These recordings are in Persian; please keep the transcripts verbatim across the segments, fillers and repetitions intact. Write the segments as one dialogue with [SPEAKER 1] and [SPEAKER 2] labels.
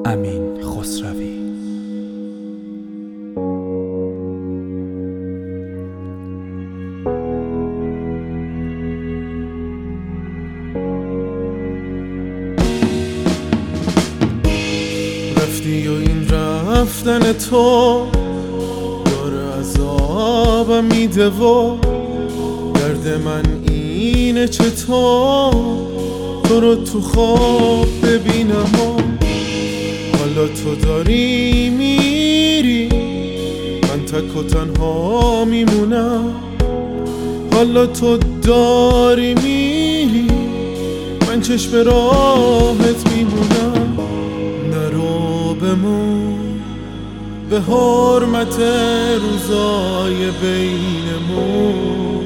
[SPEAKER 1] امین خسروی.
[SPEAKER 2] رفتی و این رفتن تو داره عذابم میده و درد من اینه چطور تو رو تو خواب ببینم و حالا تو داری میری من تک و تنها میمونم. حالا تو داری میری من چشم راحت میمونم. نرو بمون به حرمت روزای بینمون،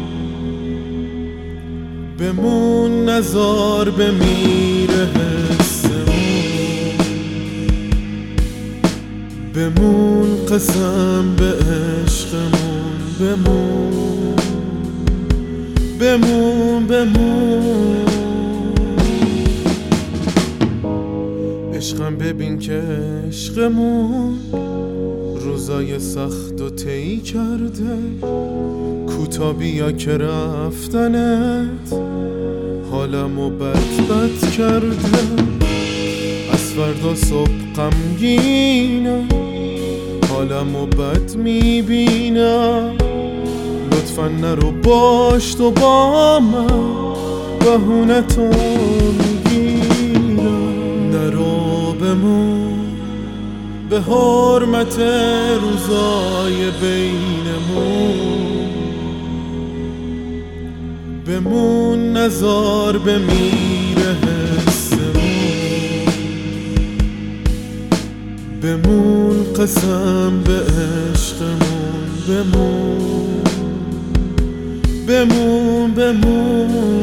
[SPEAKER 2] بمون نزار بمیره حسمون، بمون قسم به عشقمون، بمون بمون بمون. عشقم ببین که عشقمون روزای سخت و طی کرده. کوتا بیا که رفتنت حالمو بد بد کرده. از فردا صبح غمگینم حالمو بد میبینم. لطفا نرو باش تو با من بهونتو میگیرم. نرو بمون به حرمت روزای بینمون، بمون نزار بمیره حسمون، بمون قسم به عشقمون، بمون بمون بمون.